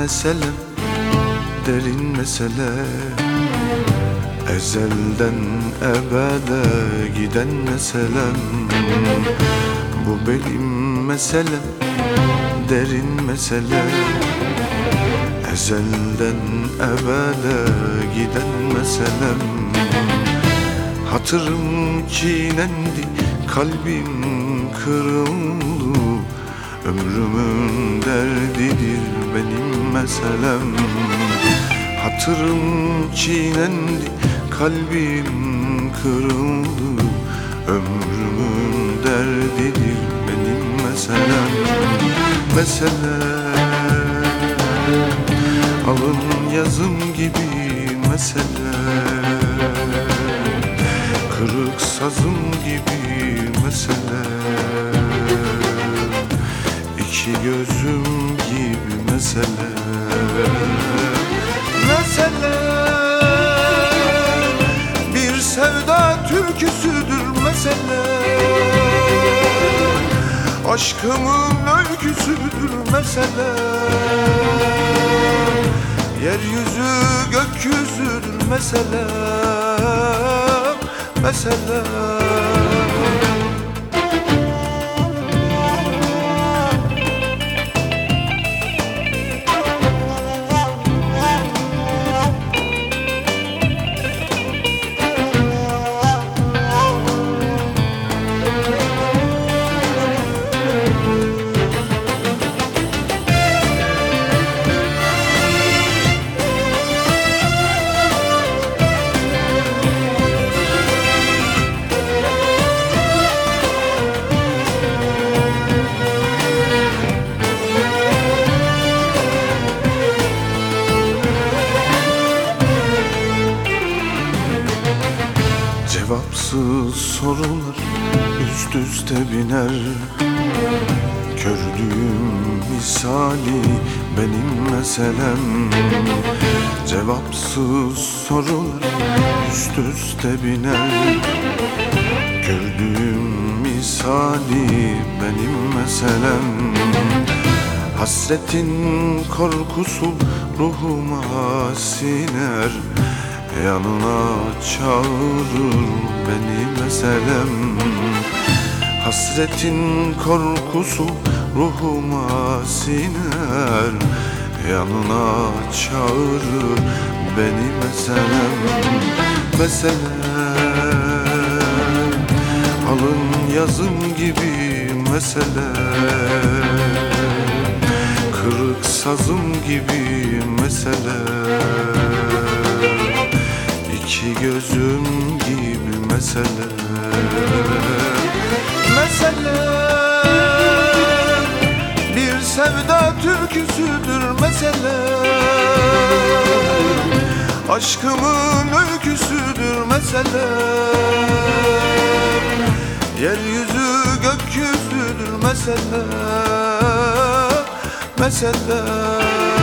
meselem, derin mesele. Ezelden ebede giden meselem. Bu benim meselem, derin mesele. Ezelden ebede giden meselem. Hatırım çiğnendi, kalbim kırıldı. Ömrümün derdidir benim meselem. Hatırım çiğnendi, kalbim kırıldı. Ömrümün derdidir benim meselem. Mesele alın yazım gibi mesele. Kırık sazım gibi mesele. İki gözüm gibi mesele. Mesele bir sevda türküsüdür mesele. Aşkımın öyküsüdür mesele. Yeryüzü gökyüzüdür mesele. Mesele cevapsız sorular üst üste biner. Kördüğüm misali benim meselem. Cevapsız sorular üst üste biner. Gördüğüm misali benim meselem. Hasretin korkusu ruhuma siner. Yanına çağırır beni meselem. Hasretin korkusu ruhuma siner. Yanına çağırır beni meselem. Mesele alın yazım gibi mesele. Kırık sazım gibi mesele. İki gözüm gibi mesele. Mesele bir sevda türküsüdür mesele. Aşkımın öyküsüdür mesele. Yeryüzü gökyüzüdür mesele. Mesele